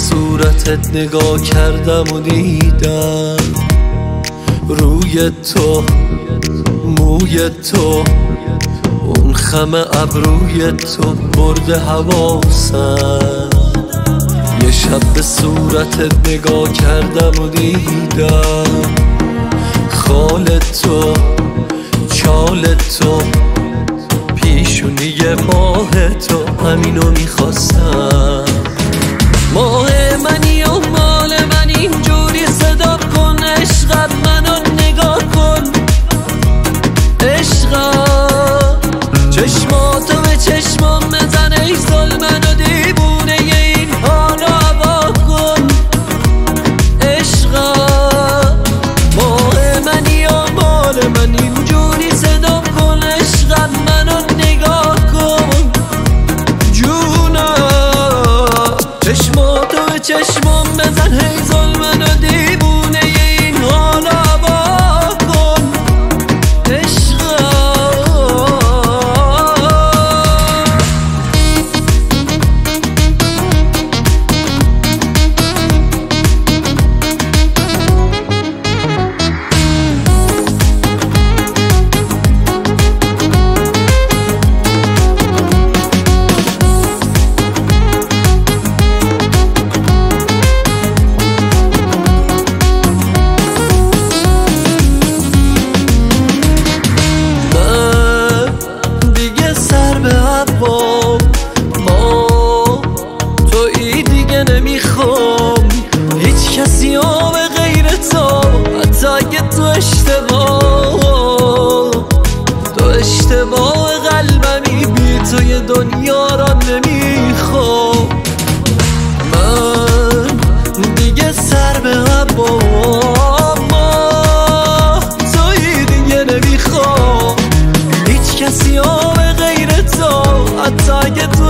صورتت نگاه کردم و دیدم روی تو، موی تو، اون خم ابروی تو برده حواسم. یه شب به صورتت نگاه کردم و دیدم خال تو، چال تو، پیشونی ماه تو، همینو میخواستم. ماه منی و مال من اینجوری صدا کن، عشقت منو نگاه کن، عشقم چشماتو به چشمام بزن، ای ظلمن و دیوونه این حالو هوا کن، عشقم ماه منی و مال من اینجوری صدا کن، عشقت منو نگاه کن، جونم چشماتو به چشمام بزن، ای ظلمن و دیوونه این حالو هوا کن، عشقم. نمیخوام هیچ کسی ها به غیر تو، حتی اگه تو اشتباه قلبمی، بی تو یه دنیا را نمیخوام. من دیگه سر به هوام، توی دیگه نمیخوام هیچ کسی ها به غیر تو، حتی اگه تو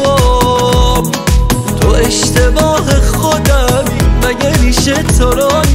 اشتباه خودمی، مگه میشه تو رو